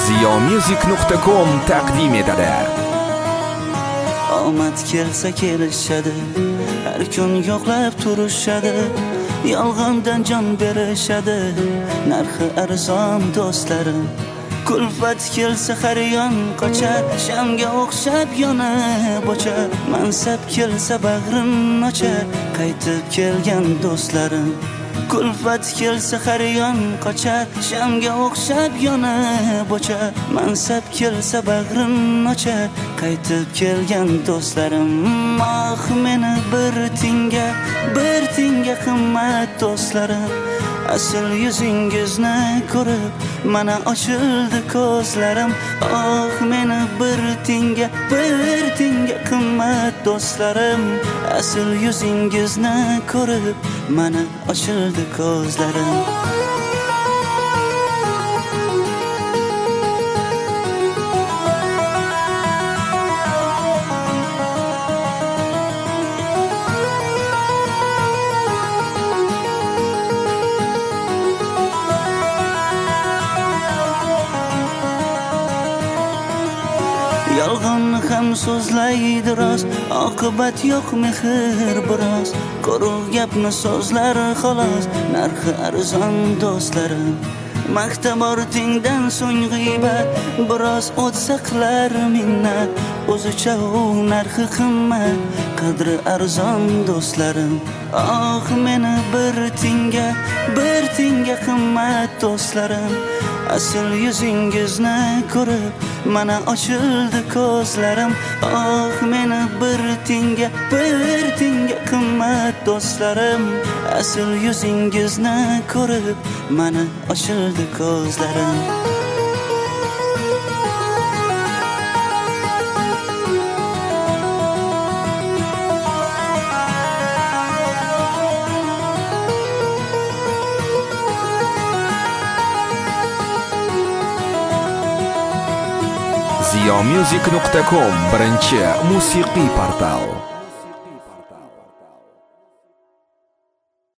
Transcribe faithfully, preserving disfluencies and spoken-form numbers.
ziyomusic nuqta com taqdim etadi. Omad kelsa kelishadi, har kun yo'qlab turishadi, yolg'ondan jon berishadi, narxi arzon do'stlarim. Kulfat kelsa har yon qochar, shamga o'xshab yonib o'char, mansab kelsa bag'rin ochar, qaytib kelgan do'stlarim. Kulfat kelsa har yon qochar, shamga o'xshab yonib o'char, mansab kelsa bag'rin ochar, qaytib kelgan do'stlarim. Ah meni bir tinga, bir tinga qimmat do'stlarim, asl yuzingizni ko'rib mana ochildi ko'zlarim. Oh meni bir tinga, bir tinga qimmat do'stlarim, asl yuzingizni ko'rib mana ochildi ko'zlarim. Yolg'onni ham so'zlaydi rost, oqibat yo'q mehr biroz. Quruq gapni so'zlar xolos, narxi arzon do'stlarim. Maqtab ortingdan so'ng g'iybat, biroz o'tsa qilar minnat. O'zicha u narxi qimmat, qadri arzon do'stlarim. Oh meni bir tinga, bir tinga qimmat do'stlarim, asl yuzingizni ko'rib mana ochildi ko'zlarim. Oh meni bir tinga, bir tinga qimmat do'stlarim, asl yuzingizni ko'rib mana ochildi ko'zlarim. ziyomusic nuqta com birinchi musiqiy portal.